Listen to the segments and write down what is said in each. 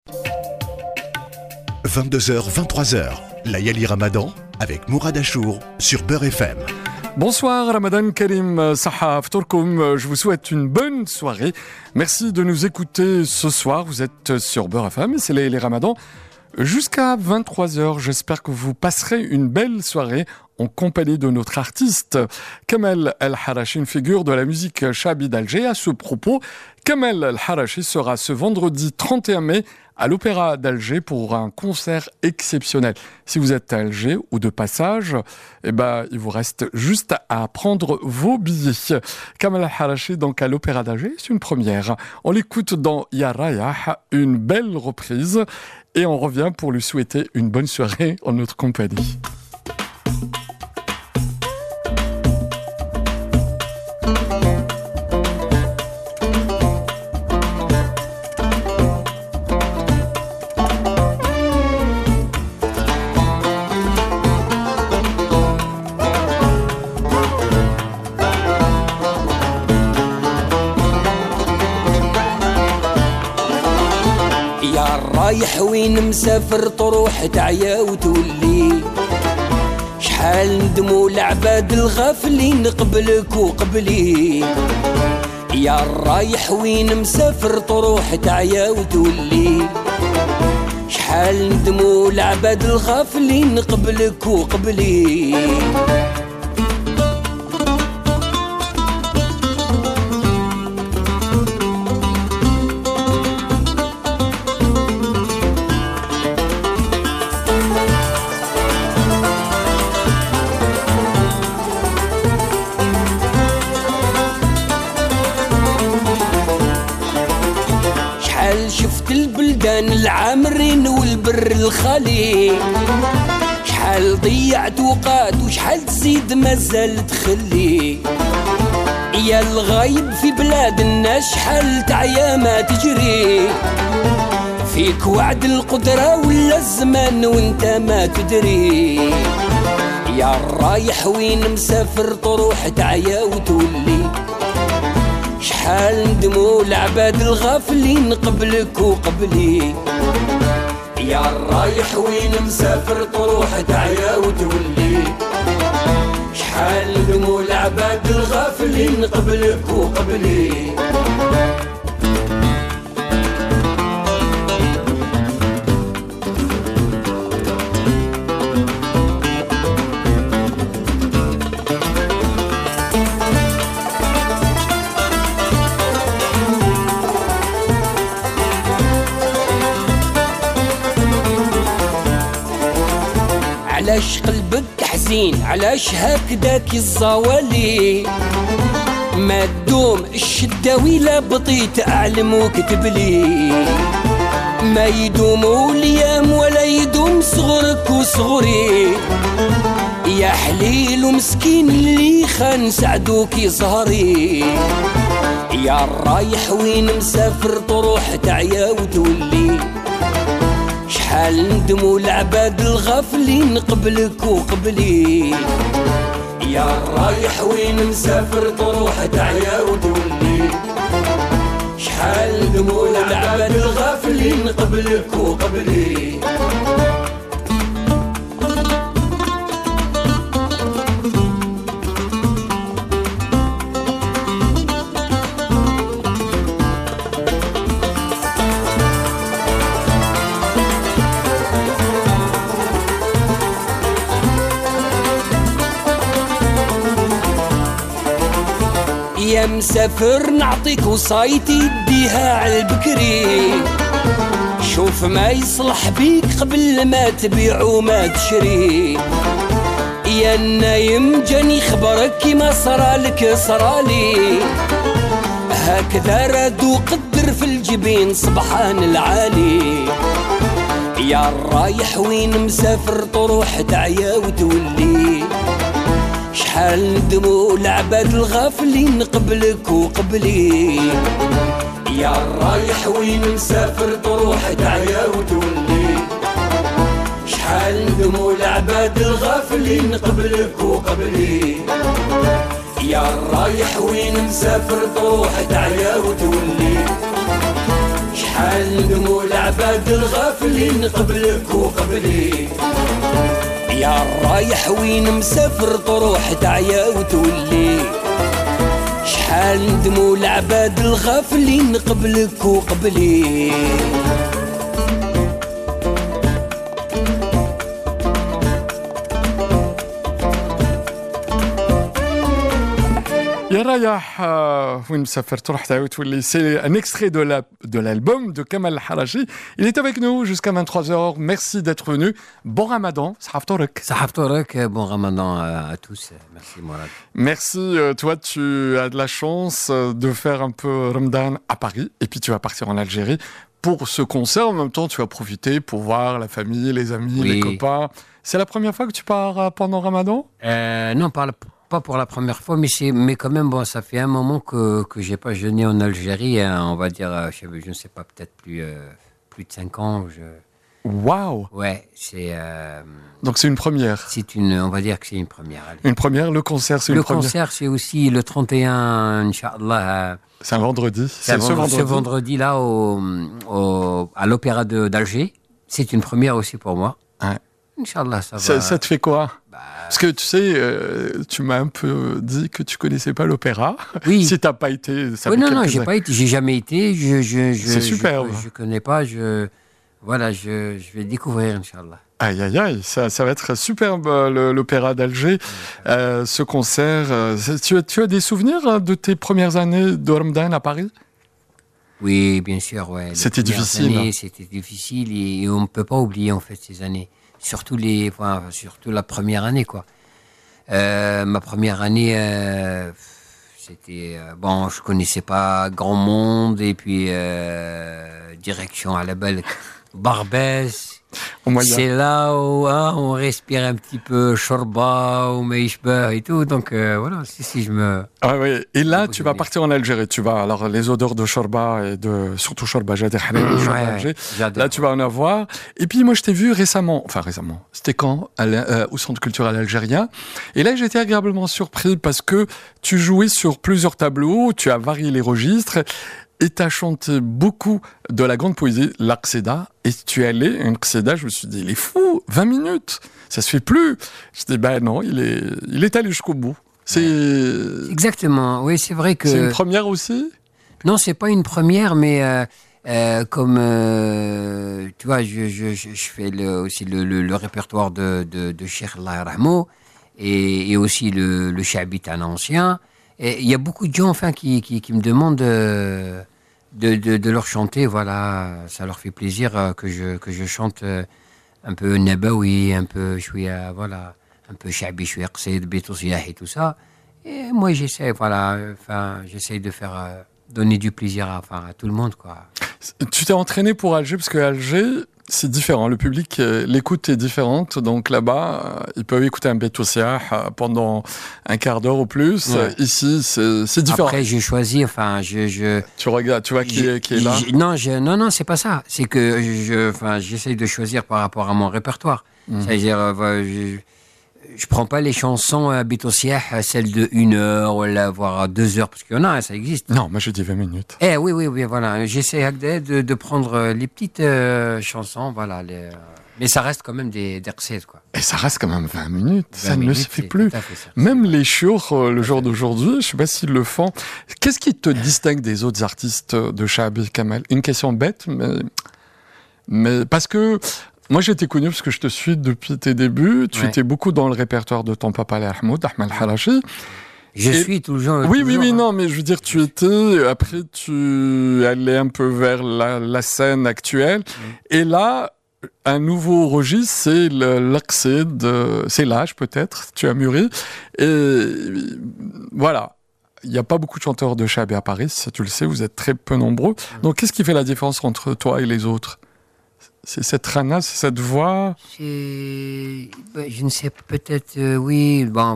22h, 23h, Layali Ramadan avec Mourad Achour sur Beurre FM. Bonsoir Ramadan Karim, Saha Ftourkoum, je vous souhaite une bonne soirée. Merci de nous écouter ce soir, vous êtes sur Beurre FM et c'est Layali Ramadan. Jusqu'à 23h, j'espère que vous passerez une belle soirée en compagnie de notre artiste Kamel El-Harachi, une figure de la musique Chabi d'Alger. À ce propos, Kamel El-Harachi sera ce vendredi 31 mai à l'Opéra d'Alger pour un concert exceptionnel. Si vous êtes à Alger ou de passage, il vous reste juste à prendre vos billets. Kamel El-Harachi donc à l'Opéra d'Alger, c'est une première. On l'écoute dans Ya Rayah, une belle reprise. Et on revient pour lui souhaiter une bonne soirée en notre compagnie. رايح وين مسافر تروح تعيا وتولي شحال ندموا العباد الغافلين قبلك وقبلي يا رايح وين مسافر تروح تعيا وتولي شحال ندموا العباد الغافلين قبلك وقبلي العامرين والبر الخالي شحال ضيعت وقات وشحال تزيد مازال تخلي يا الغايب في بلاد الناس شحال تعيا ما تجري فيك وعد القدرة ولا الزمان وانت ما تدري يا رايح وين مسافر تروح تعيا وتولي شحال ندموا العباد الغافلين قبلك وقبلي يا رايح وين مسافر تروح تعيا وتولي شحال ندموا العباد الغافلين قبلك وقبلي علاش قلبك حزين علاش هكداك الزوالي ما تدوم الشدة ولا بطيت أعلم وكتب لي ما يدوموا اليام ولا يدوم صغرك وصغري يا حليل ومسكين اللي خان سعدوك صهري يا رايح وين مسافر تروح تعيا وتولي شحال ندموا العباد الغافلين قبلك وقبلي يا رايح وين مسافر تروح تعيا وتولي شحال ندموا العباد الغافلين قبلك وقبلي يا مسافر نعطيك وصايتي ديها عالبكري شوف ما يصلح بيك قبل ما تبيع وما تشري يا النايم جاني خبرك كيما صرالك صرالي هكذا رادو قدر في الجبين سبحان العالي يا رايح وين مسافر تروح تعيا وتولي شحال ندموا العباد الغافلين قبلك وقبلي يا رايح وين مسافر تروح تعيا وتولي شحال ندموا العباد الغافلين قبلك وقبلي يا رايح وين مسافر تروح تعيا وتولي شحال ندموا العباد الغافلين قبلك وقبلي يا الرايح وين مسافر تروح تعيا وتولي شحال ندموا العباد الغافلين قبلك وقبلي يا رايح وين مسافر تروح تعاود تولي. C'est un extrait de l'album de Kamal Harachi. Il est avec nous jusqu'à 23h. Merci d'être venu. Bon Ramadan. صحة فطورك. صحة فطورك. Bon Ramadan à tous. Merci Mourad. Merci. Toi, tu as de la chance de faire un peu Ramadan à Paris. Et puis tu vas partir en Algérie pour ce concert. En même temps, tu vas profiter pour voir la famille, les amis, Oui. les copains. C'est la première fois que tu pars pendant Ramadan? Non, pas pour la première fois, mais quand même, bon, ça fait un moment que j'ai pas jeûné en Algérie, hein, on va dire, je ne sais pas, peut-être plus de 5 ans. Waouh! Ouais, c'est... Donc c'est une première. on va dire que c'est une première. Allez. Une première, le concert, c'est une première. Le concert, c'est aussi le 31, Inch'Allah. C'est un vendredi. C'est ce vendredi-là à l'Opéra d'Alger. C'est une première aussi pour moi. Ouais. Inch'Allah, ça va. Ça te fait quoi? Parce que tu sais, tu m'as un peu dit que tu connaissais pas l'opéra. Oui. Si t'as pas été, ça oui, fait non, j'ai pas été, j'ai jamais été. C'est superbe. Je connais pas. Je vais découvrir, Inch'Allah. Aïe, aïe, aïe, ça va être superbe, l'opéra d'Alger. Ce concert, tu as des souvenirs de tes premières années de Ramadan à Paris? Oui, bien sûr, ouais. C'était difficile. C'était difficile et on ne peut pas oublier, en fait, ces années. Surtout la première année, quoi. Ma première année, c'était... bon, je connaissais pas grand monde et puis direction à la belle Barbès. C'est là où on respire un petit peu Shorba ou Meishba et tout. Donc voilà, si je me... Ah oui. Et là, tu vas partir en Algérie. Tu vas, alors les odeurs de Shorba et surtout Shorba Jader Alger. Là, tu vas en avoir. Et puis moi, je t'ai vu récemment. C'était quand? Au Centre culturel algérien. Et là, j'étais agréablement surpris parce que tu jouais sur plusieurs tableaux. Tu as varié les registres. Et tu as chanté beaucoup de la grande poésie, l'Aqsida, et tu es allé, une Qsida, je me suis dit, il est fou, 20 minutes, ça se fait plus. Je dis, non, il est allé jusqu'au bout. C'est... Exactement, oui, c'est vrai que... C'est une première aussi? Non, c'est pas une première, mais comme, tu vois, je fais aussi le répertoire de Cheikh Allah Yarhamou, et aussi le Shabitan ancien. Et il y a beaucoup de gens, enfin, qui me demandent de leur chanter, voilà, ça leur fait plaisir que je chante un peu Nabawi, un peu Chouia, voilà, un peu Shabi, Chouia Qsid, Bétousiah et tout ça. Et moi, j'essaie, voilà, j'essaie de faire donner du plaisir à tout le monde, quoi. Tu t'es entraîné pour Alger, parce que Alger, c'est différent. Le public, l'écoute est différente. Donc là-bas, ils peuvent écouter un Bétousiah pendant un quart d'heure ou plus. Ouais. Ici, c'est différent. Après, j'ai choisi, Tu regardes, tu vois qui est là? Non, c'est pas ça. C'est que j'essaye de choisir par rapport à mon répertoire. C'est-à-dire, je prends pas les chansons à Bétousiah, celles de 1 heure, voire 2 heures, parce qu'il y en a, ça existe. Non, moi je dis 20 minutes. Oui, voilà. J'essaie de prendre les petites chansons, voilà. Mais ça reste quand même des recettes, quoi. Et ça reste quand même 20 minutes. Ça ne se fait plus. Même les chiours, le jour d'aujourd'hui, je sais pas s'ils le font. Qu'est-ce qui te distingue des autres artistes de Chabi Kamal? Une question bête, mais parce que moi, j'ai été connu parce que je te suis depuis tes débuts. Tu étais beaucoup dans le répertoire de ton papa, Ahmed Harachi. Je suis toujours. Oui, non, mais je veux dire, après, tu allais un peu vers la scène actuelle. Et là, un nouveau registre, c'est l'Aqsid, c'est l'âge peut-être, tu as mûri. Et voilà. Il n'y a pas beaucoup de chanteurs de Chabi à Paris, ça tu le sais, vous êtes très peu nombreux. Donc, qu'est-ce qui fait la différence entre toi et les autres? C'est cette rana, c'est cette voix? Je ne sais, peut-être, oui. Bon,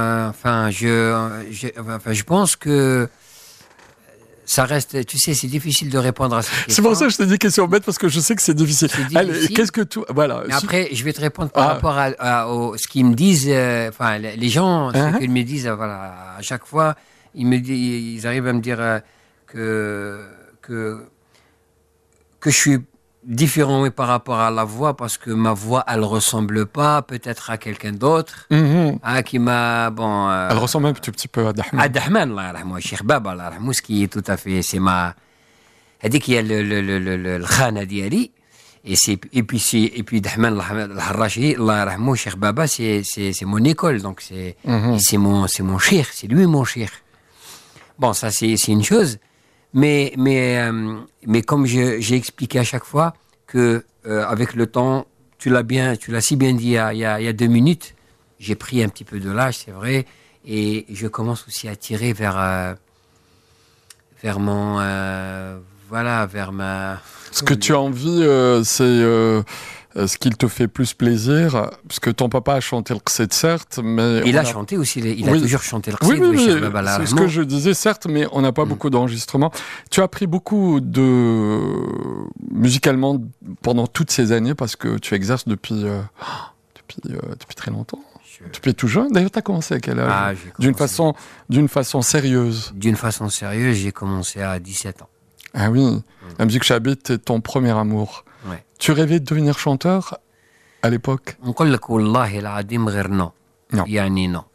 je pense que ça reste, tu sais, c'est difficile de répondre à cette question. C'est pour ça que je t'ai dit question bête, parce que je sais que c'est difficile. Allez, qu'est-ce que tu... Voilà. Mais après, je vais te répondre par rapport à ce qu'ils me disent, les gens, ce qu'ils me disent, voilà, à chaque fois, ils arrivent à me dire que que je suis différent oui, par rapport à la voix, parce que ma voix, elle ressemble pas peut-être à quelqu'un d'autre, qui m'a, bon... Elle ressemble un petit peu à Dahman. À Dahman, Allah yarhamou, Cheikh Baba, Allah yarhamou, ce qui est tout à fait, c'est ma... Elle qu'il y a le khana diali, et puis Dahman al-Harrachi, Allah yarhamou, Cheikh Baba, c'est mon école, donc c'est mon cheikh, c'est lui mon cheikh. Bon, ça c'est une chose. Mais comme j'ai expliqué à chaque fois que avec le temps, tu l'as si bien dit il y a 2 minutes, j'ai pris un petit peu de l'âge, c'est vrai, et je commence aussi à tirer vers mon vers ma. Ce que tu as envie, c'est ce qui te fait plus plaisir, parce que ton papa a chanté le qsid, certes, mais... Il a chanté aussi, il a toujours chanté le qsid. Oui, c'est ce que je disais, certes, mais on n'a pas beaucoup d'enregistrements. Tu as appris beaucoup musicalement pendant toutes ces années, parce que tu exerces depuis très longtemps. Depuis tout jeune. D'ailleurs, tu as commencé à quel âge? D'une façon sérieuse. D'une façon sérieuse, j'ai commencé à 17 ans. Ah oui, la musique shabi, c'est ton premier amour. Ouais. Tu rêvais de devenir chanteur à l'époque? نقول لك والله العظيم غير non. Non. يعني non.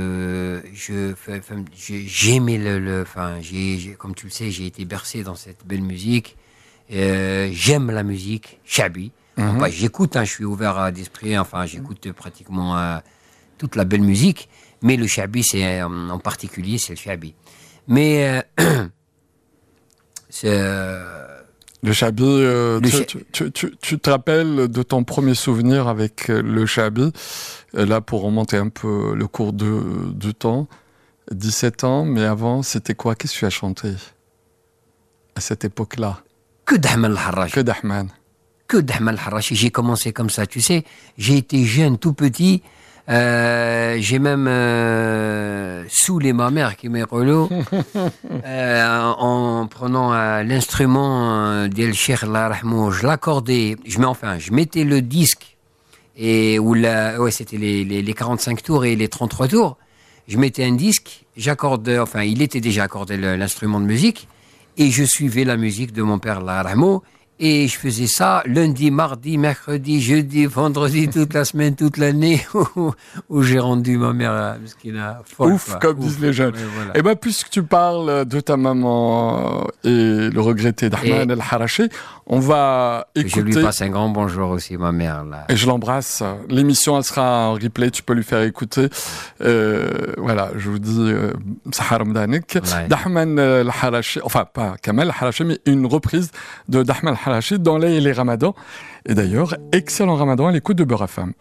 J'aimais comme tu le sais, j'ai été bercé dans cette belle musique. J'aime la musique shabi. Enfin, j'écoute, je suis ouvert d'esprit. Enfin, j'écoute pratiquement toute la belle musique. Mais le shabi, en particulier, c'est le shabi. Mais le shabi, tu te rappelles de ton premier souvenir avec le shabi, là pour remonter un peu le cours de temps, 17 ans, mais avant c'était quoi? Qu'est-ce que tu as chanté à cette époque-là? Que Dahman al-Harrachi. Que Dahman. Que Dahman al-Harrachi. J'ai commencé comme ça, tu sais, j'ai été jeune, tout petit. J'ai même saoulé ma mère qui m'est relou en prenant l'instrument d'El Cheikh Allah yarhamou, je l'accordais, je mettais le disque et c'était les 45 tours et les 33 tours. Je mettais un disque, il était déjà accordé l'instrument de musique et je suivais la musique de mon père Allah yarhamou. Et je faisais ça lundi, mardi, mercredi, jeudi, vendredi, toute la semaine, toute l'année, où j'ai rendu ma mère folle. Ouf, comme disent les jeunes. Voilà. Et bien, puisque tu parles de ta maman et le regretté Dahman al-Harrachi, on va écouter... Je lui passe un grand bonjour aussi, ma mère. Là. Et je l'embrasse. L'émission, elle sera en replay, tu peux lui faire écouter. Voilà, je vous dis, Sahar Mdanik. Dahman al-Harrachi, enfin, pas Kamal al-Harrachi, mais une reprise de Dahman al-Harrachi dans les Ramadans. Et d'ailleurs, excellent Ramadan à l'écoute de Beurre FM.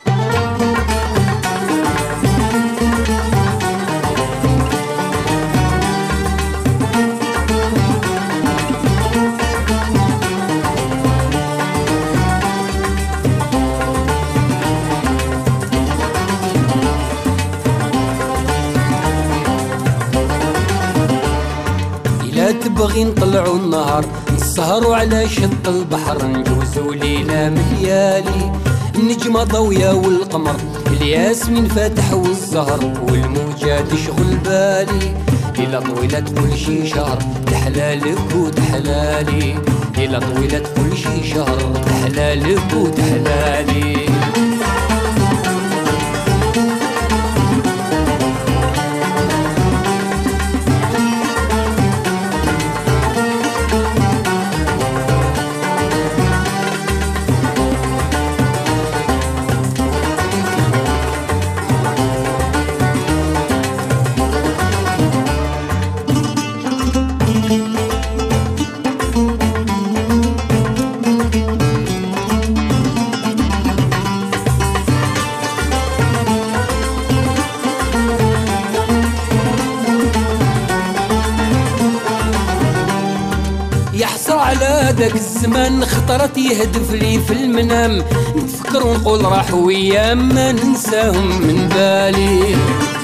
تبغي نطلعوا النهار نسهروا على شط البحر نجوزوا ليلة مليالي النجمة ضوية والقمر الياسمين فاتح والزهر والموجة تشغل بالي ليلة طويلة كل شي شهر تحلالك وتحلالي ليلة طويلة كل شي شهر تحلالك وتحلالي هذاك الزمان خطرت يهدف لي في المنام نفكر ونقول راحوا ايام ما ننساهم من بالي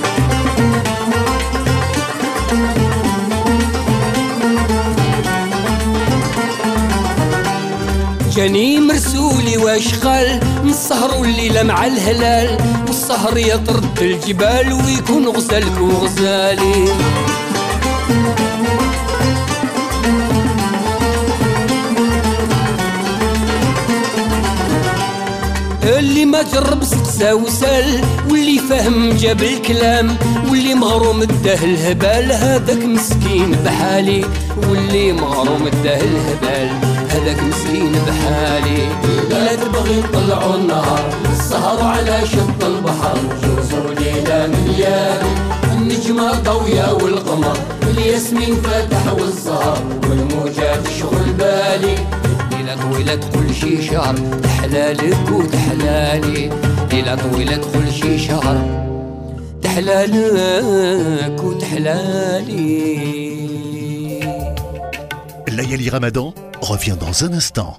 جاني مرسولي واش قال نسهروا الليلة مع الهلال والسهر يطرد الجبال ويكون غزالك وغزالي اللي ما جرب سقسا وسال واللي فهم جاب الكلام واللي مغروم اداه الهبال هذاك مسكين بحالي واللي مغروم اداه الهبال هذاك مسكين بحالي لا تبغي تطلعوا النهار السهر على شط البحر جوزوا ليلة مليان النجمة ضوية والقمر الياسمين فاتح والزهر والموجات شغل بالي ليلة طويلة كل شي شهر تحلالك وتحلالي ليلة طويلة كل شي شهر تحلالك وتحلالي. Layali Ramadan revient dans un instant.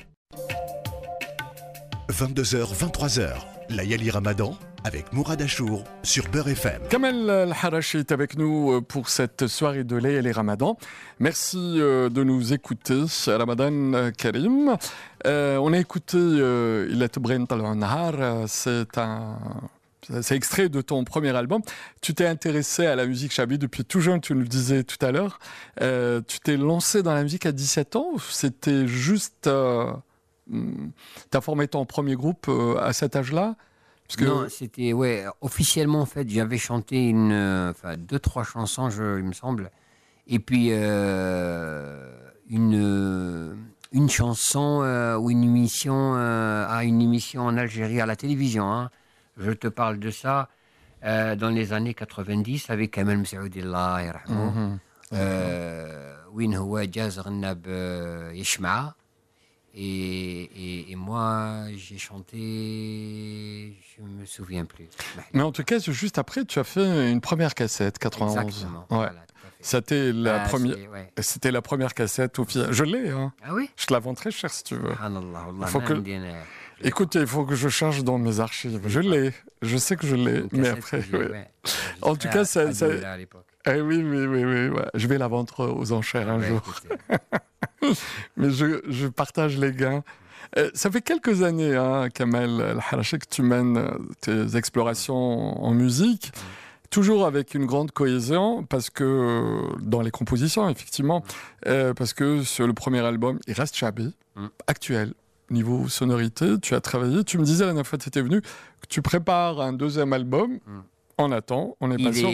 22h, 23h, Layali Ramadan avec Mourad Achour sur Beurre FM. Kamel Al-Harachi est avec nous pour cette soirée de Layali Ramadan. Merci de nous écouter, Ramadan Karim. On a écouté Il est Brent al-Nahar, c'est extrait de ton premier album. Tu t'es intéressé à la musique chabi depuis tout jeune, tu nous le disais tout à l'heure. Tu t'es lancé dans la musique à 17 ans ou c'était juste... t'as formé ton premier groupe à cet âge-là? Parce que... Non, c'était... Ouais, officiellement, en fait, j'avais chanté 2-3 chansons, il me semble. Et puis, une chanson ou une émission en Algérie à la télévision, hein. Je te parle de ça dans les années 90 avec Kamel Msaoudi Allah yarhamou. وين هو جاز غنى بيشمع et moi j'ai chanté, je me souviens plus. Mais en tout cas, juste après, tu as fait une première cassette, 91. Exactement. Ouais. Voilà, c'était la première. C'était la première cassette. Je l'ai. Hein. Ah oui. Je te la vends très cher si tu veux. Allah, Écoute, il faut que je cherche dans mes archives. Je l'ai. Je sais que je l'ai. Mais après, en tout cas, ça. À l'époque. Eh oui. Ouais. Je vais la vendre aux enchères un jour. Mais je partage les gains. Ça fait quelques années, hein, Kamel Al-Harachi, que tu mènes tes explorations en musique. Toujours avec une grande cohésion, parce que dans les compositions, effectivement, parce que sur le premier album, il reste chabi, actuel. Niveau sonorité, tu as travaillé. Tu me disais la dernière fois que tu étais venu que tu prépares un deuxième album. On attend, on est patient.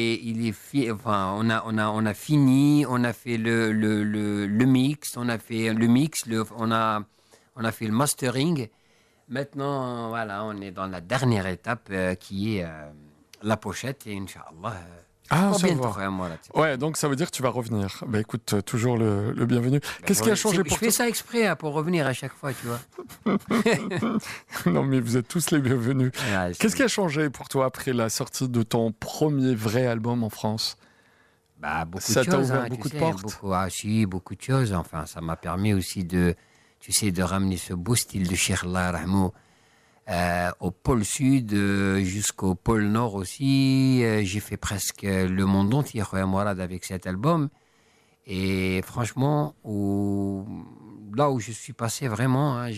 On a fini, on a fait le mix, on a fait on a fait le mastering. Maintenant, voilà, on est dans la dernière étape qui est la pochette et Inch'Allah. Ça va. Ouais, donc ça veut dire que tu vas revenir. Bah écoute, toujours le bienvenu. Qu'est-ce qui a changé pour toi? Je fais ça exprès pour revenir à chaque fois, tu vois. Non, mais vous êtes tous les bienvenus. Qu'est-ce qui a changé pour toi après la sortie de ton premier vrai album en France? Beaucoup ça de choses. Ça t'a ouvert beaucoup de portes. Beaucoup de choses. Enfin, ça m'a permis aussi de ramener ce beau style de Cheikh Allah yarhamou. Au pôle sud jusqu'au pôle nord aussi. J'ai fait presque le monde entier avec cet album. Et franchement, là où je suis passé vraiment, hein,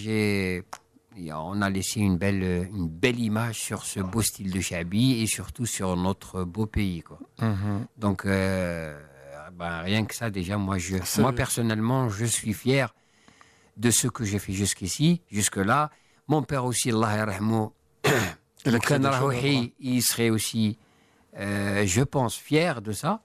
on a laissé une belle image sur ce beau style de Chabi et surtout sur notre beau pays, quoi. Donc, rien que ça, déjà, moi personnellement, je suis fier de ce que j'ai fait jusque-là. Mon père aussi, Allah yarhamou, il serait aussi, je pense, fier de ça.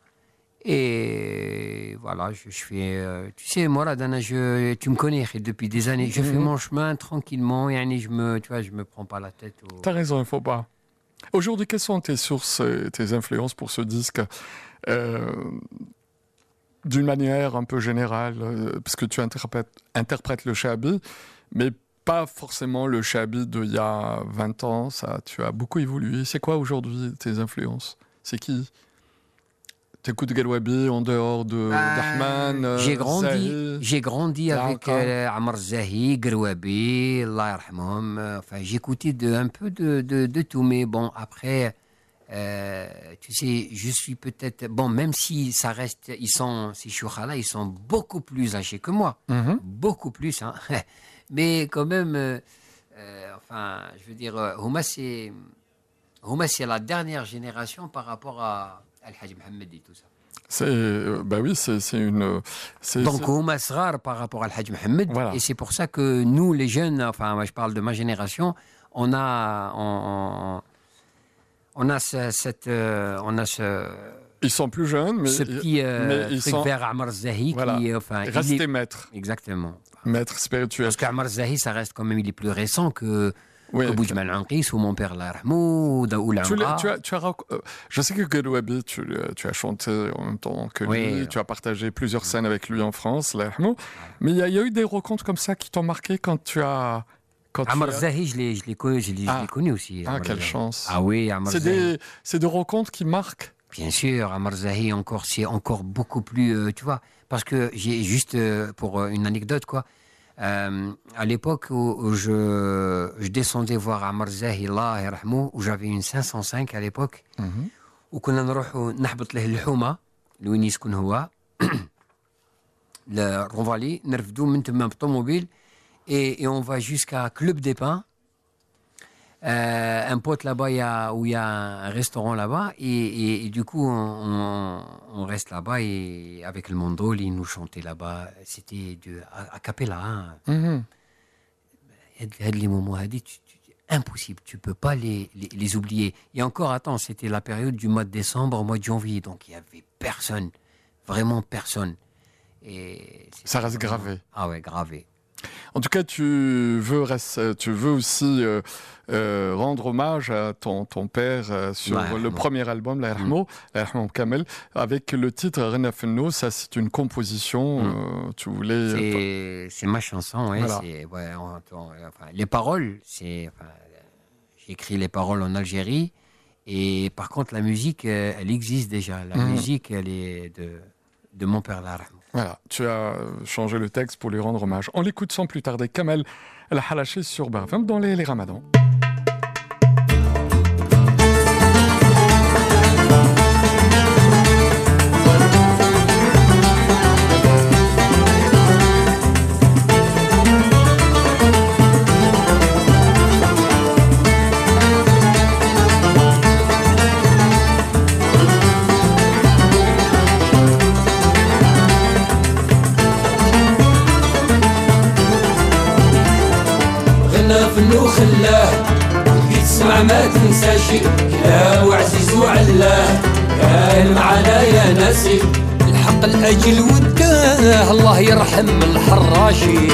Et voilà, je fais... tu sais, moi, tu me connais depuis des années. Je fais mon chemin tranquillement. Je me prends pas la tête. T'as raison, il ne faut pas. Aujourd'hui, quelles sont tes sources, tes influences pour ce disque d'une manière un peu générale, parce que tu interprètes le Chabi, mais pas forcément le Chabi d'il y a 20 ans, tu as beaucoup évolué. C'est quoi aujourd'hui tes influences? C'est qui? T'écoutes Galwabi en dehors d'Ahman? J'ai grandi avec Amr Zahi, Galwabi, Allah yarhamhum. Enfin, j'écoutais un peu de tout, mais bon, après, tu sais, je suis peut-être... Bon, même si ça reste... Ces chouchas-là, ils sont beaucoup plus âgés que moi. Beaucoup plus, hein. Mais quand même, je veux dire, Houma, c'est la dernière génération par rapport à Al-Hajj Mohamed et tout ça. c'est une. Donc, هما صغار par rapport à Al Hadj Mohamed. Voilà. Et c'est pour ça que nous, les jeunes, enfin, moi, je parle de ma génération, on a Ils sont plus jeunes, mais ce petit ils truc sont vers Ammar Zahi voilà, qui, enfin, restés maîtres. Exactement. Maître spirituel. Parce qu'Ammar Zahi, ça reste quand même, il est plus récent que Boujmal Anqis ou mon père, Allah yarhamou, ou l'Amra. Je sais que Galouabi, tu as chanté en même temps que lui, tu as partagé plusieurs scènes avec lui en France, Allah yarhamou. Mais il y a eu des rencontres comme ça qui t'ont marqué quand tu as... Ammar Zahi, je l'ai connu aussi. Ah, quelle chance. Ah oui, Ammar Zahi. C'est des rencontres qui marquent. Bien sûr, Ammar Zahi, c'est encore beaucoup plus, tu vois, parce que j'ai juste, pour une anecdote, quoi, à l'époque où je descendais voir Ammar Zahi, Allah yarhamou, où j'avais une 505 à l'époque, où كنا نروحوا نحبط له اللحومة لوين يسكن هو الرونفالي نرفدو من تما بالطوموبيل et on va jusqu'à Club des Pins. Un pote là-bas où il y a un restaurant là-bas et du coup on reste là-bas et avec le mandol ils nous chantaient là-bas, c'était a cappella, hein. Les moments impossible, tu peux pas les oublier. Et encore, attends, c'était la période du mois de décembre au mois de janvier, donc il y avait personne, vraiment personne. Et ça reste gravé. Ah ouais, gravé. En tout cas, tu veux aussi rendre hommage à ton père sur le premier album, Allah yarhamou Kamel, avec le titre Rena Fenno. Ça, c'est une composition. Tu voulais. C'est ma chanson, ouais. Voilà. Les paroles, j'ai écrit les paroles en Algérie, et par contre, la musique, elle existe déjà. La musique, elle est de mon père, Allah yarhamou. Voilà, tu as changé le texte pour lui rendre hommage. On l'écoute sans plus tarder, Kamel El Halachi sur Beurre FM dans les Ramadans. خلاه تسمع ما تنسى شي كلام وعزيز وعلاه كان معنا يا ناسي الحق الأجل وداه الله يرحم الحراشي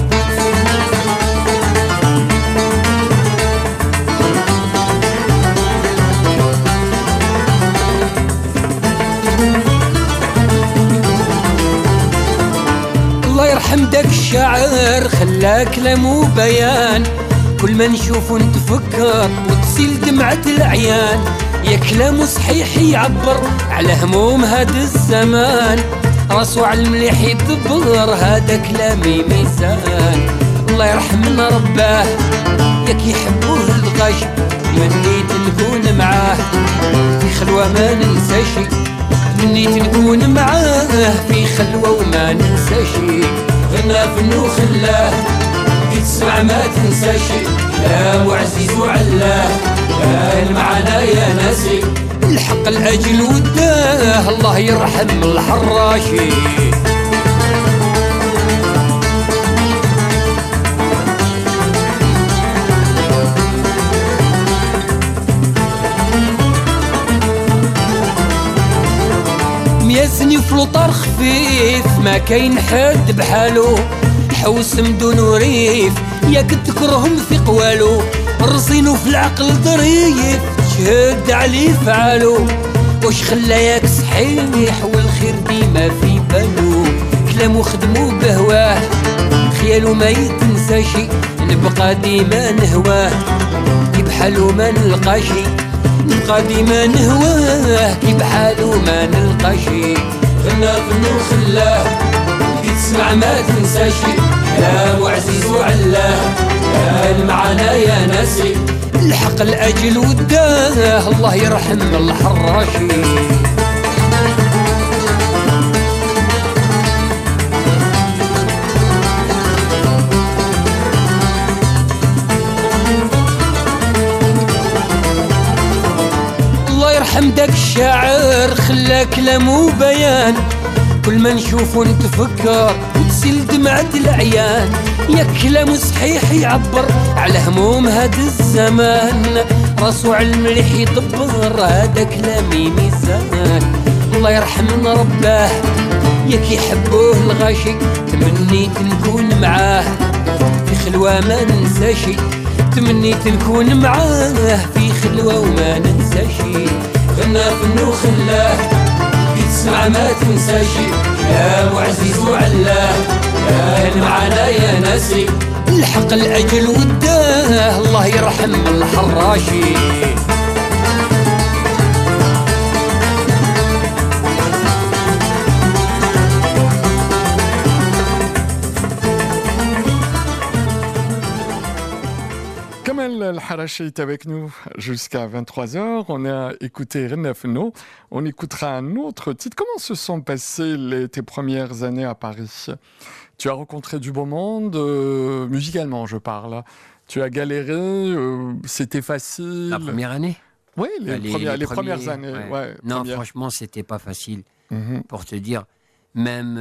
الله يرحم داك الشاعر خلاه كلام وبيان كل ما نشوفو نتفكر وتسيل دمعة العيان يا كلامو صحيح يعبر على هموم هاد الزمان راسو على المليح يدبر هذا كلامي ميزان الله يرحمنا رباه ياك يحبوه الغش تمنيت نكون معاه في خلوة ما ننساشي تمنيت نكون معاه في خلوة وما ننساشي غنى فنو خلاه تسمع ما تنساشي كلام وعزيز وعلاه كان معنا يا ناسي الحق الأجل وداه الله يرحم الحراشي مياسني فلوطار خفيف ما كاين حد بحالو حوس مدون وريف ياك تكرهم في قوالو رزينو في العقل ظريف تشهد عليه فعالو واش خلاياك صحيح والخير ديما في بالو كلامو خدمو بهواه خيالو ما يتنساشي نبقى ديما نهواه كي بحالو ما نلقاشي نبقى ديما نهواه كي بحالو ما نلقاشي غنى فنو خلاه تسمع ما تنساشي كلام وعزيز وعلاه كان معنا يا ناسي الحق الأجل وداه الله يرحم الحراشي يرحم داك الشاعر خلا كلامو بيان كل ما نشوفو نتفكر وتسيل دمعة العيان يا كلامو صحيح يعبر على هموم هاد الزمان راسو على المليح يدبر هذا كلامي ميزان الله يرحم رباه ياك يحبوه الغاشي تمنيت نكون معاه في خلوة ما ننساشي تمنيت نكون معاه في خلوة وما ننساشي غنى فنو خلاه تسمع ما تنساشي يا معزز وعلاه كان معانا يا ناسي الحق الأجل وداه الله يرحم الحراشي Kamel El-Harachi est avec nous jusqu'à 23h. On a écouté Renna Fenno. On écoutera un autre titre. Comment se sont passées tes premières années à Paris? Tu as rencontré du beau monde, musicalement je parle. Tu as galéré, c'était facile. La première année? Oui, les premières années. Ouais. Ouais, non, franchement, c'était pas facile. Pour te dire, même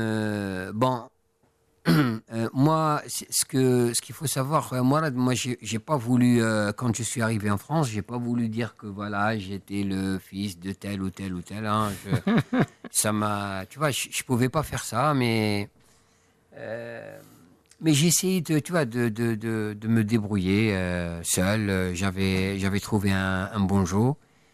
moi, ce qu'il faut savoir, moi, j'ai pas voulu, quand je suis arrivé en France, j'ai pas voulu dire que voilà, j'étais le fils de tel ou tel ou tel. Hein. Ça m'a, tu vois, je pouvais pas faire ça, mais j'ai essayé de me débrouiller seul. J'avais trouvé un bonjo,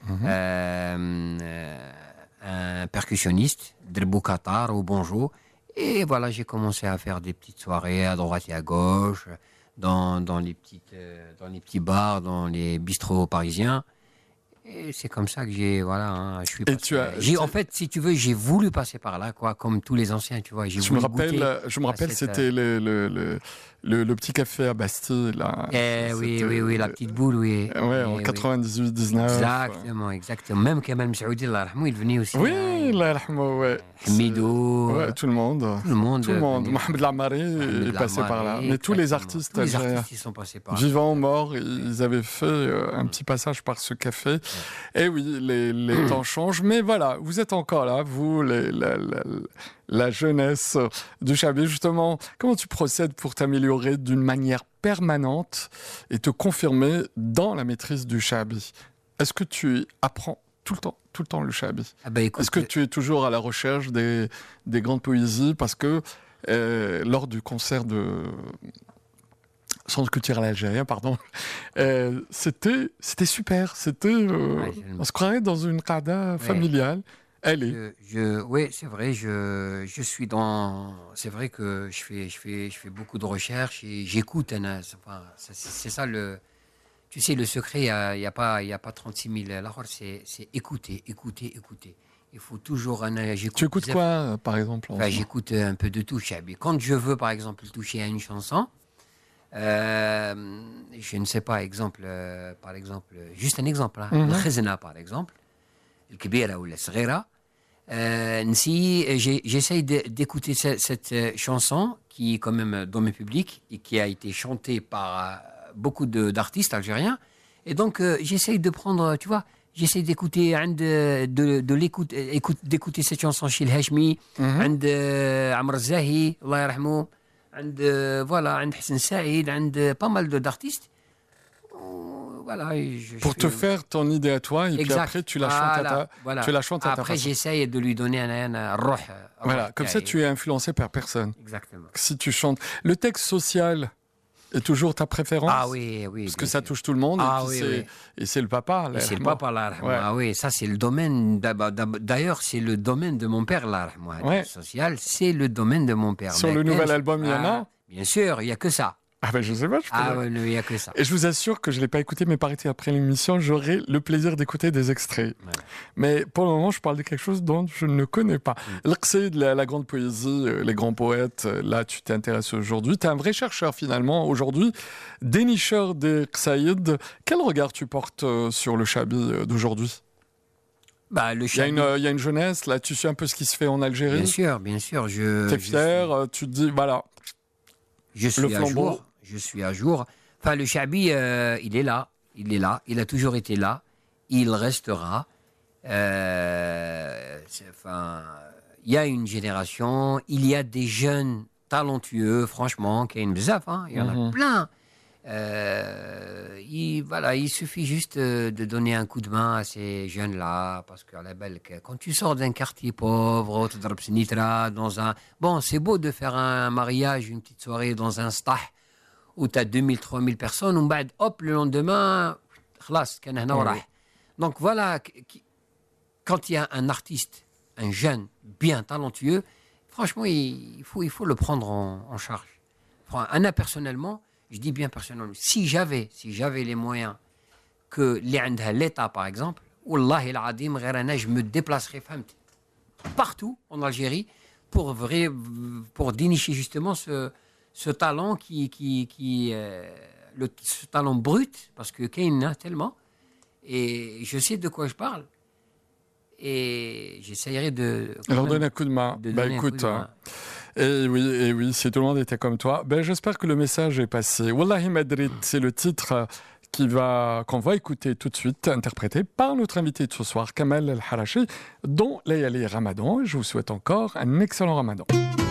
un percussionniste, Drbou Qatar au bonjo. Et voilà, j'ai commencé à faire des petites soirées à droite et à gauche, dans les petits bars, dans les bistrots parisiens. Et c'est comme ça que je suis passé. En fait, si tu veux, j'ai voulu passer par là, quoi, comme tous les anciens, tu vois. Je me rappelle, c'était le petit café à Bastille, là. Oui, la petite boule, oui. Ouais, en 98-19. Exactement. Même Kamal Msaoudi, Allah yarhamou, il venait aussi. Oui, Allah yarhamou, ouais. Hamidou. Ouais, tout le monde. Mohamed Lamari est passé par là. Mais tous les artistes ils sont passés par là. Vivants ou morts, ils avaient fait un petit passage par ce café. Et oui, les temps changent. Mais voilà, vous êtes encore là, vous, la jeunesse du Chabi. Justement, comment tu procèdes pour t'améliorer d'une manière permanente et te confirmer dans la maîtrise du Chabi? Est-ce que tu apprends tout le temps le Chabi? Est-ce que tu es toujours à la recherche des grandes poésies? Parce que lors du concert de Centre culturel algérien, pardon, c'était super. On se croirait dans une qada familiale. Oui, c'est vrai. Je suis dans. C'est vrai que je fais beaucoup de recherches et j'écoute. C'est ça le. Tu sais, le secret. Il y a pas 36 000. Alors c'est écouter. Il faut toujours Tu écoutes quoi, par exemple? J'écoute un peu de tout. Quand je veux, par exemple, toucher à une chanson. Je ne sais pas, par exemple, juste un exemple, le khazna par exemple, le kbira ou la sghira, j'essaye d'écouter cette chanson qui est quand même dans mes publics et qui a été chantée par beaucoup d'artistes algériens, et donc j'essaye de prendre, tu vois, j'essaye d'écouter, d'écouter cette chanson chez el Hashmi, عند Amr Zahi, Allah yarhamou, عند حسن سعيد, عند pas mal d'artistes. Pour te faire ton idée à toi, et puis après tu la chantes à ta Après, façon. j'essaye de lui donner un roh. Voilà, comme ça tu es influencé par personne. Exactement. Si tu chantes. Le texte social est toujours ta préférence? Ah oui. Parce que ça touche tout le monde, et c'est le papa. Et c'est le papa, là. Ouais. Ah oui, ça c'est le domaine. D'ailleurs, c'est le domaine de mon père, là. Le social, c'est le domaine de mon père. Sur le nouvel album, il y en a? Bien sûr, il n'y a que ça. Ah ben je sais pas, il n'y a que ça. Et je vous assure que je ne l'ai pas écouté, mais paraît-il après l'émission, j'aurai le plaisir d'écouter des extraits. Ouais. Mais pour le moment, je parle de quelque chose dont je ne connais pas. L'Qsaïd, la grande poésie, les grands poètes, là tu t'intéresses aujourd'hui. Tu es un vrai chercheur finalement aujourd'hui, dénicheur des Qsaïd. Quel regard tu portes sur le Chabi d'aujourd'hui? Le Chabi... il y a une jeunesse, là tu sais un peu ce qui se fait en Algérie. Bien sûr. T'es fier, tu te dis, voilà. Je suis à jour. Enfin, le Chabi, il est là. Il a toujours été là. Il restera. Il y a une génération, il y a des jeunes talentueux, franchement, qui a une bzaf, hein, il y en a plein. Il suffit juste de donner un coup de main à ces jeunes-là, parce que quand tu sors d'un quartier pauvre, c'est beau de faire un mariage, une petite soirée dans un stah où tu as 2000, 3000 personnes, hop, le lendemain, donc voilà, quand il y a un artiste, un jeune, bien talentueux, franchement, il faut le prendre en charge. Anna, personnellement, je dis bien personnellement, si j'avais les moyens que l'État, par exemple, Wallahi al-Adim, je me déplacerais partout en Algérie pour dénicher justement ce talent ce talent brut, parce que Kane a tellement, et je sais de quoi je parle. Et j'essayerai de... Alors donne un coup de main. Écoute, et oui, si tout le monde était comme toi, j'espère que le message est passé. Wallahi Madrid, c'est le titre qu'on va écouter tout de suite, interprété par notre invité de ce soir, Kamal El-Harachi, dont Layali Ramadan. Je vous souhaite encore un excellent Ramadan.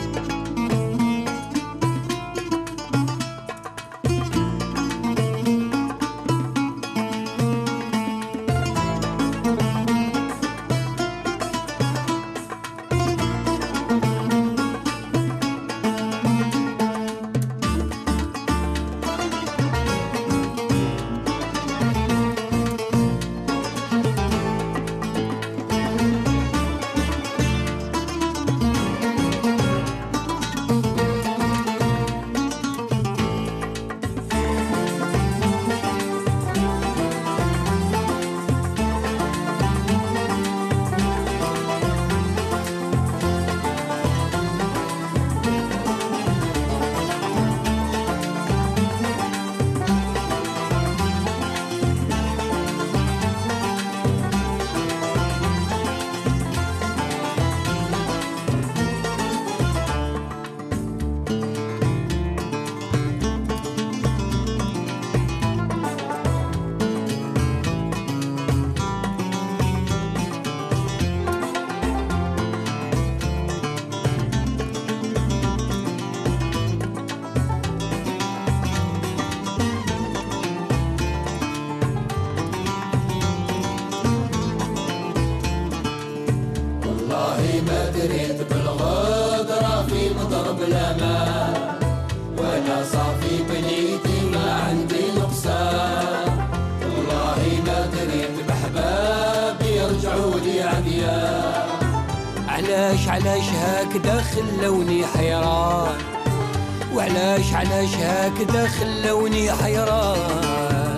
علاش هكذا خلوني حيران وعلاش هكذا خلوني حيران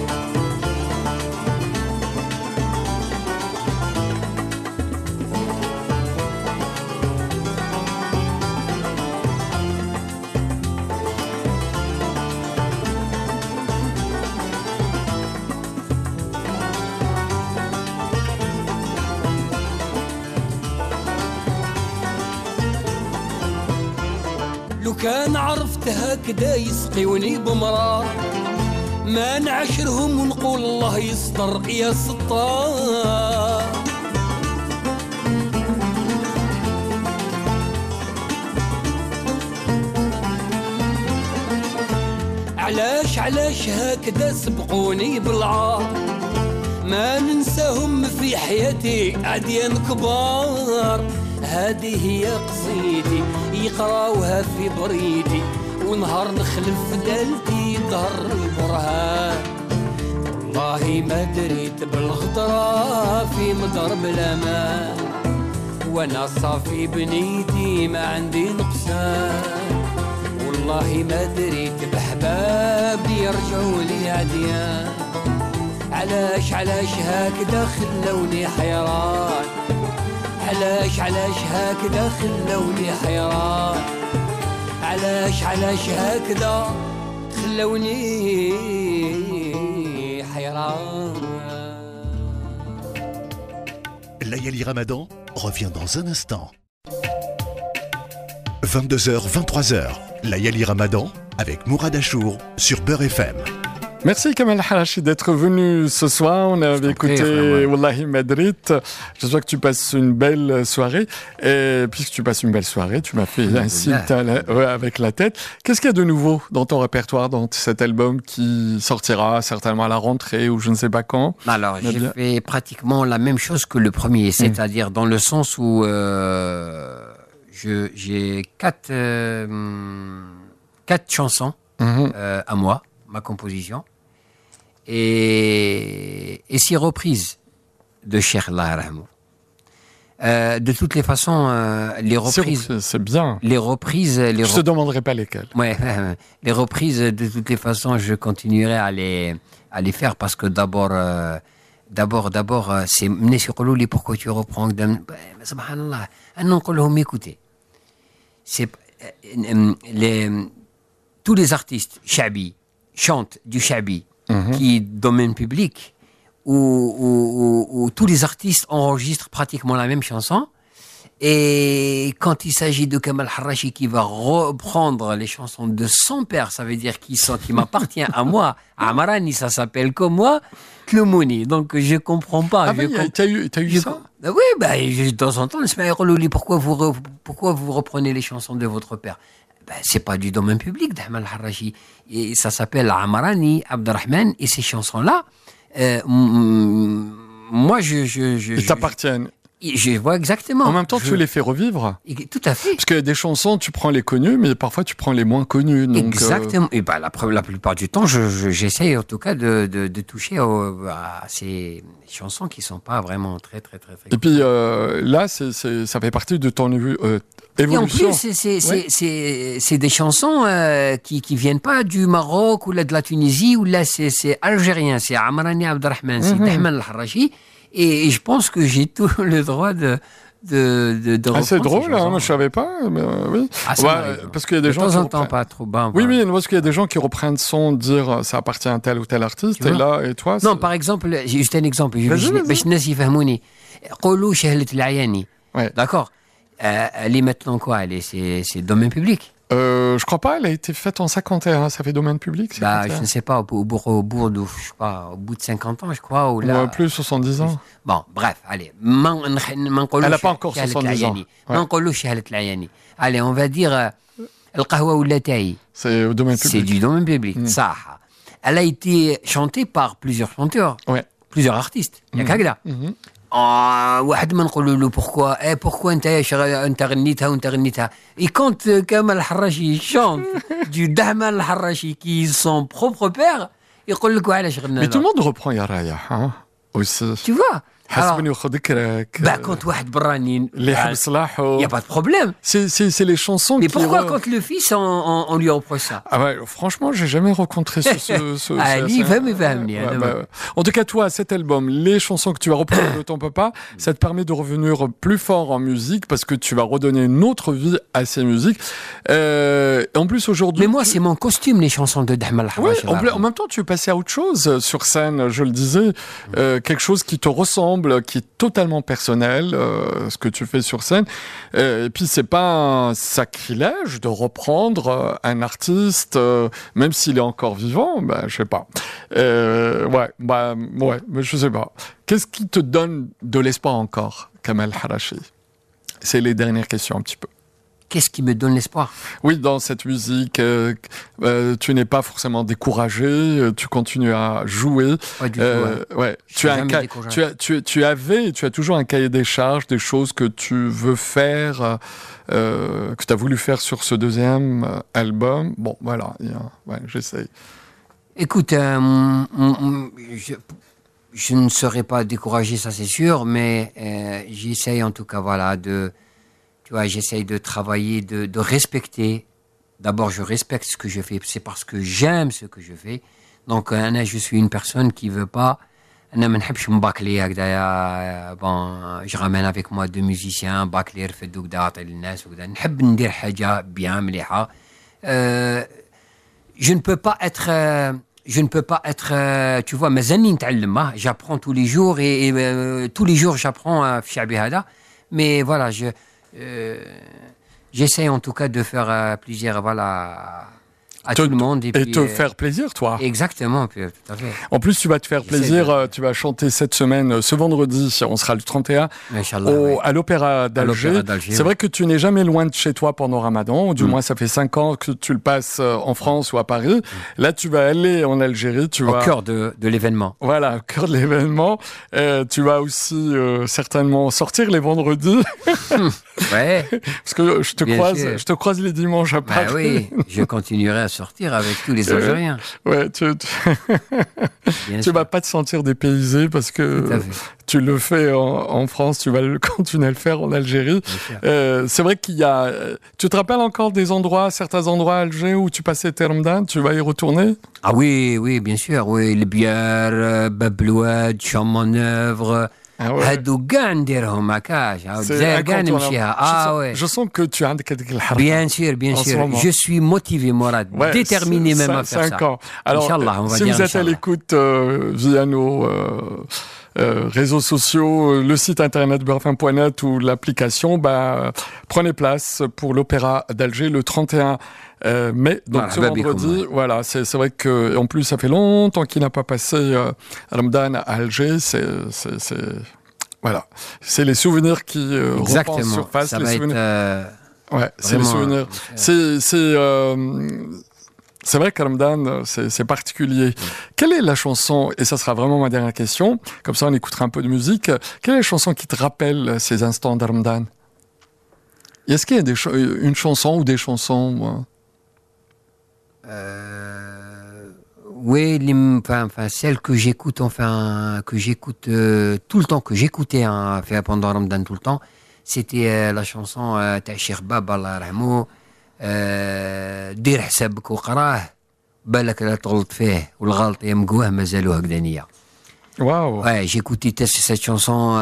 لو كان عرفت هكذا يسقيوني بمرار ما نعشرهم ونقول الله يستر يا ستار علاش هكذا سبقوني بالعار ما ننساهم في حياتي عديان كبار هذه هي قصيدي يقراوها في بريدي ونهار نخلف دالتي ظهر البرهان والله ما دريت بالغدرة في مضرب الأمان وانا صافي بنيتي ما عندي نقصان والله ما دريت بحبابي يرجعوا لي عديان علاش هكذا خلوني حيران علاش هكذا خلوني حيران علاش هكذا خلوني حيران. Layali Ramadan revient dans un instant. 22h, 23h, Layali Ramadan avec Mourad Achour sur Beurre FM. Merci Kamal Harachi d'être venu ce soir. On avait écouté Wallahi Madrid. J'espère que tu passes une belle soirée. Et puisque tu passes une belle soirée, tu m'as fait un signe avec la tête. Qu'est-ce qu'il y a de nouveau dans ton répertoire, dans cet album qui sortira certainement à la rentrée ou je ne sais pas quand? Alors, j'ai fait pratiquement la même chose que le premier, c'est-à-dire dans le sens où j'ai quatre chansons à moi, ma composition, et 6 reprises de Cheikh Allah Yarhamou. De toutes les façons, les reprises... C'est bien. Les reprises... Je ne te demanderai pas lesquelles. Ouais, les reprises, de toutes les façons, je continuerai à les faire parce que d'abord, c'est... Pourquoi tu reprends? Subhanallah. Écoutez. C'est... tous les artistes shabi chantent du shabi qui est domaine public où tous les artistes enregistrent pratiquement la même chanson, et quand il s'agit de Kamal Harachi qui va reprendre les chansons de son père, ça veut dire qu'il m'appartient à moi, à Amarani, ça s'appelle comme moi, Tloumouni. Donc je comprends pas. Ah ben, t'as eu ça? Oui, de temps en temps, pourquoi vous reprenez les chansons de votre père? C'est pas du domaine public d'Ahmed Harachi. Et ça s'appelle Amarani, Abderrahman, et ces chansons-là, moi, Ils t'appartiennent. Je vois exactement. En même temps, tu les fais revivre. Tout à fait. Parce qu'il y a des chansons, tu prends les connues, mais parfois tu prends les moins connues. Donc, exactement. Et la plupart du temps, j'essaye en tout cas de toucher à ces chansons qui sont pas vraiment très. Et puis là, ça fait partie de ton évolution. Et en plus, c'est des chansons qui viennent pas du Maroc ou là de la Tunisie, ou là c'est algérien, c'est Amarani Abderrahman, c'est Ahmed Harachi. Et je pense que j'ai tout le droit de c'est drôle, hein, moi je savais pas, mais oui. Parce qu'il y a des gens qui reprennent... pas trop bas. Oui, parce qu'il y a des gens qui reprennent son, dire ça appartient à tel ou tel artiste, et là, et toi... Non, par exemple, j'ai juste un exemple. باش الناس يفهموني. قولوا شهلة العياني. D'accord. Elle est maintenant quoi? C'est domaine public. Je crois pas, elle a été faite en 51, ça fait domaine public. Je ne sais pas, au bout de 50 ans, je crois. Ou là, plus 70 ans. Bon, bref, allez. Elle n'a pas encore 70 ans. Allez, on va dire القهوة ولا تاي. C'est au domaine public. C'est du domaine public, ça. Elle a été chantée par plusieurs chanteurs, plusieurs artistes. Il y a كذا. واحد ما نقولوا له pourquoi انت غنيتها. Et quand Kamal Harachi chante du Ahmed Harachi qui est son propre père, يقول لك وعلاش غنى. Mais tout le monde reprend Ya Raya, hein, aussi. Tu vois? حسبني وخذك quand واحد براني اللي يحب صلاحه. Il y a pas de problème. C'est les chansons. Mais pourquoi quand le fils on lui reproche ça? Ah ouais, franchement, j'ai jamais rencontré ce En tout cas, toi, cet album, les chansons que tu vas reprendre de ton papa, ça te permet de revenir plus fort en musique parce que tu vas redonner une autre vie à ces musiques. En plus, aujourd'hui... Mais moi, c'est mon costume, les chansons de Ahmed Harachi. Oui, en même temps, tu es passé à autre chose sur scène, je le disais, quelque chose qui te ressemble, qui est totalement personnel, ce que tu fais sur scène. Et puis, c'est pas un sacrilège de reprendre un artiste, même s'il est encore vivant, je sais pas. Mais je sais pas. Qu'est-ce qui te donne de l'espoir encore, Kamal Harachi? C'est les dernières questions un petit peu. Qu'est-ce qui me donne l'espoir? Oui, dans cette musique, tu n'es pas forcément découragé, tu continues à jouer. Pas du tout. Tu avais et tu as toujours un cahier des charges, des choses que tu veux faire, que tu as voulu faire sur ce deuxième album. Bon, voilà, j'essaye. Écoute, je ne serai pas découragé, ça c'est sûr, mais j'essaye en tout cas, tu vois, j'essaye de travailler, de respecter. D'abord, je respecte ce que je fais. C'est parce que j'aime ce que je fais. Donc, je suis une personne qui veut pas. Je ramène avec moi 2 musiciens. باكلي رفدوا كدا عطي للناس وكدا. نحب ندير حاجة bien مليحة. Je ne peux pas être, tu vois, مازالني نتعلم. J'apprends tous les jours et tous les jours j'apprends في شعبي هذا. Mais voilà, j'essaie en tout cas de faire plusieurs à tout le monde. Et puis, te faire plaisir, toi. Exactement, tout à fait. En plus, tu vas te faire plaisir. Tu vas chanter cette semaine, ce vendredi, on sera le 31, à l'Opéra d'Alger. C'est vrai que tu n'es jamais loin de chez toi pendant Ramadan, ou du moins ça fait 5 ans que tu le passes en France ou à Paris. Là, tu vas aller en Algérie. Au cœur de l'événement. Voilà, au cœur de l'événement. Tu vas aussi certainement sortir les vendredis. Ouais. Parce que je te croise les dimanches à Paris. Oui, je continuerai à sortir avec tous les Algériens. Ouais, tu vas pas te sentir dépaysé parce que tu le fais en France, tu vas continuer à le faire en Algérie. C'est vrai qu'il y a... Tu te rappelles encore certains endroits à Alger où tu passais tes Ramadan, tu vas y retourner? Ah oui, bien sûr. Oui, le Biar, Bab Louad, Chamonœuvre... هادو كاع نديرهم هكاش كاع نمشيها je sens que tu as quelque bien sûr je suis motivé Mourad déterminé même à faire ça. Alors si vous êtes à l'écoute via nos réseaux sociaux, le site internet beurrefm.net ou l'application, prenez place pour l'Opéra d'Alger le 31 mai, donc ce vendredi. Voilà, c'est vrai que en plus ça fait longtemps qu'il n'a pas passé Ramadan à Alger. Voilà, c'est les souvenirs qui repassent en surface. Ça les va souvenirs. C'est les souvenirs. C'est vrai que Ramadan, c'est particulier. Quelle est la chanson, et ça sera vraiment ma dernière question, comme ça on écoutera un peu de musique, quelle est la chanson qui te rappelle ces instants de Ramadan? Est-ce qu'il y a une chanson ou des chansons Oui, celle que j'écoute, tout le temps, que j'écoutais pendant Ramadan tout le temps, c'était la chanson تاع Cheikh Bab الله يرحمه دير حسابك وقراه بالك لا تغلط فيه والغلط يمقوه مازالو هكذا نية. Waouh. Ouais, j'écoutais cette chanson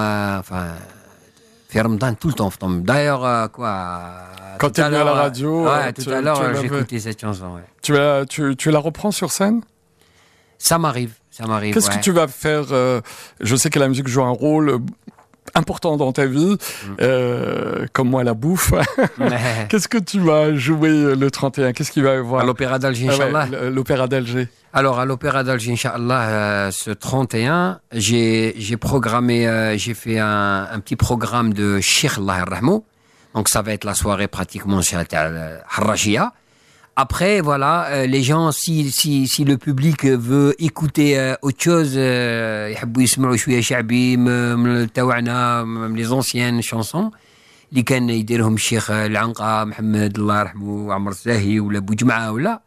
في Ramadan tout le temps. D'ailleurs quand tu es venu à la radio, tout à l'heure j'écoutais cette chanson. Ouais. Tu la reprends sur scène? Ça m'arrive. Qu'est-ce que tu vas faire? Je sais que la musique joue un rôle important dans ta vie, comme moi la bouffe. Qu'est-ce que tu vas jouer le 31? Qu'est-ce qu'il va y avoir? À l'Opéra d'Alger, Inch'Allah. L'Opéra d'Alger. Alors, à l'Opéra d'Alger, Inch'Allah, ce 31, j'ai programmé, j'ai fait un petit programme de Cheikh Allah Yarhamou. Donc, ça va être la soirée pratiquement chez la Harrachia. Après, voilà, les gens, si le public veut écouter autre chose, يحبوا يسمعوا شوية شعبي تاوعنا les anciennes chansons اللي كان يديرهم الشيخ العنقا محمد الله يرحمه وعمر الزاهي ولا بوجمعة ولا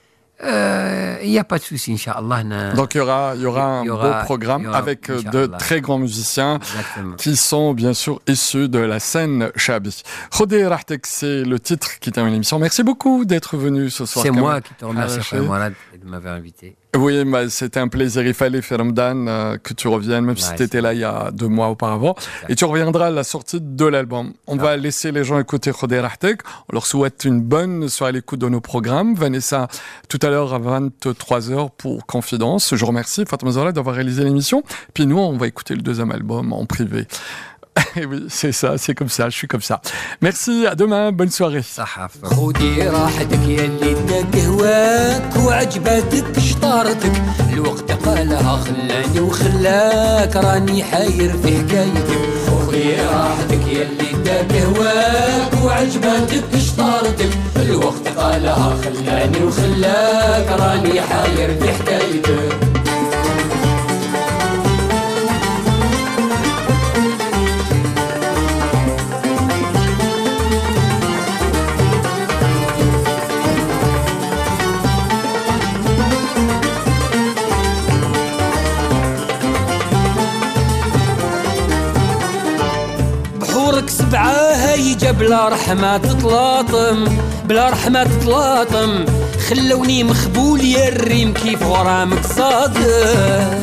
il n'y a pas de souci, Inch'Allah. Donc il y aura un beau programme avec de très grands musiciens qui sont bien sûr issus de la scène Chabi. Khodé Rahtek, c'est le titre qui termine l'émission. Merci beaucoup d'être venu ce soir. C'est moi qui te remercie, Mourad, de m'avoir invité. Oui, c'était un plaisir. Il fallait faire Ramadan, que tu reviennes, même si tu étais là il y a 2 mois auparavant. Et tu reviendras à la sortie de l'album. On va laisser les gens écouter Khodé Rahtek. On leur souhaite une bonne soirée à l'écoute de nos programmes. Vanessa, tout à l'heure à 23h pour Confidence. Je remercie Fatma Zahra d'avoir réalisé l'émission. Puis nous, on va écouter le 2e album en privé. Et oui, c'est ça, c'est comme ça, je suis comme ça. Merci, à demain, bonne soirée. خودي راحتك يلي اداك هواك وعجباتك شطارتك الوقت قالها خلاني وخلاك راني حاير في حكايتك خودي راحتك يلي اداك هواك وعجباتك شطارتك الوقت قالها خلاني وخلاك راني حاير في حكايتك سبعة هايجة بلا رحمة تطلاطم خلوني مخبول يا الريم كيف غرامك صادق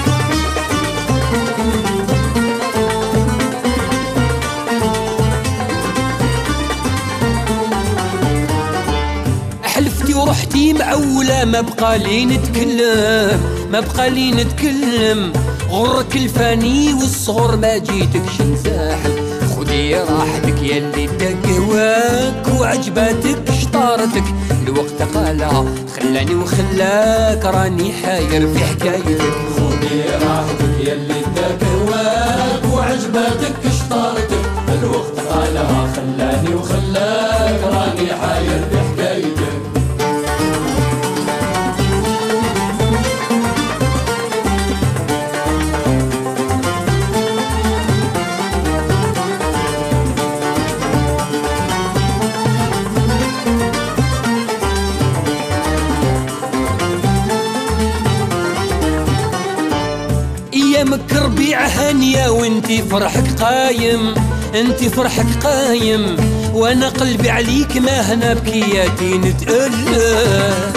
حلفتي ورحتي معولة ما بقى لي نتكلم غرك الفاني والصغر ما جيتكش نساحل خذي راحتك يلي داك هواك وعجباتك شطارتك الوقت قالها خلاني وخلاك راني حاير في حكايتك خذي راحتك يلي داك هواك وعجباتك شطارتك الوقت قالها خلاني وخلاك راني حاير في حكايتك ايامك ربيع هانية وانتي فرحك قايم انتي فرحك قايم وانا قلبي عليك ما هنا بكياتي نتألم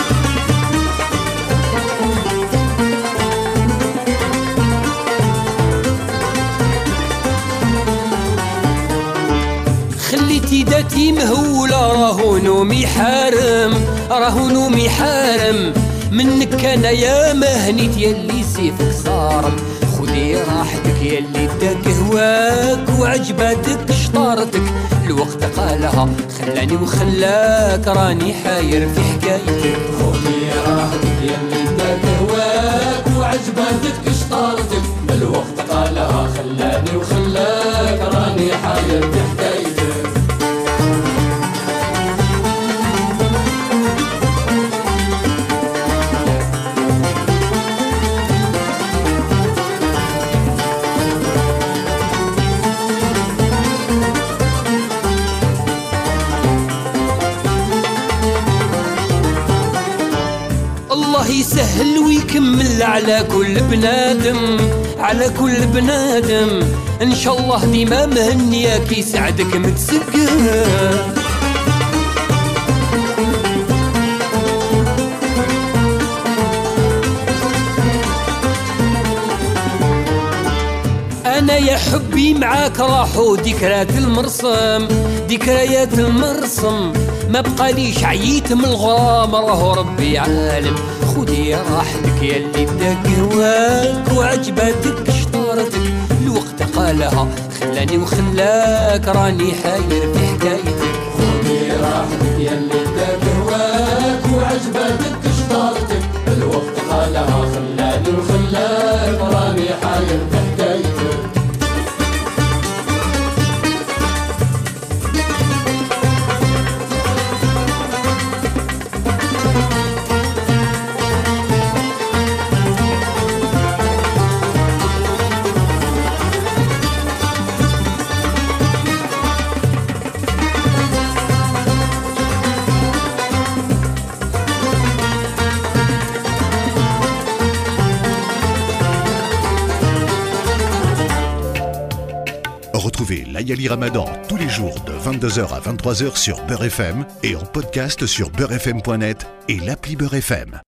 خليتي داتي مهولة راهو نومي حارم راهو نومي حارم منك انا يا مهنيت يلي سيفك صارم خذي راحتك يلي داك هواك وعجباتك شطارتك الوقت قالها خلاني وخلاك راني حاير في حكايتك خذي راحتك يلي داك هواك وعجباتك شطارتك الوقت قالها خلاني وخلاك راني حاير في حكايتك الله يسهل ويكمل على كل بنادم على كل بنادم ان شاء الله ديما مهنياك يسعدك متسقى انا يا حبي معاك راحوا ذكريات المرسم ذكريات المرسم ما بقاليش عييت من الغرام راهو ربي عالم خذي راحتك يلي داك هواك وعجباتك شطارتك الوقت قالها خلاني وخلاك راني حاير في حكايتك خذي راحتك يلي داك هواك وعجباتك شطارتك الوقت قالها خلاني وخلاك راني حاير في حكايتك Retrouvez Layali Ramadan tous les jours de 22h à 23h sur Beurre FM et en podcast sur beurrefm.net et l'appli Beurre FM.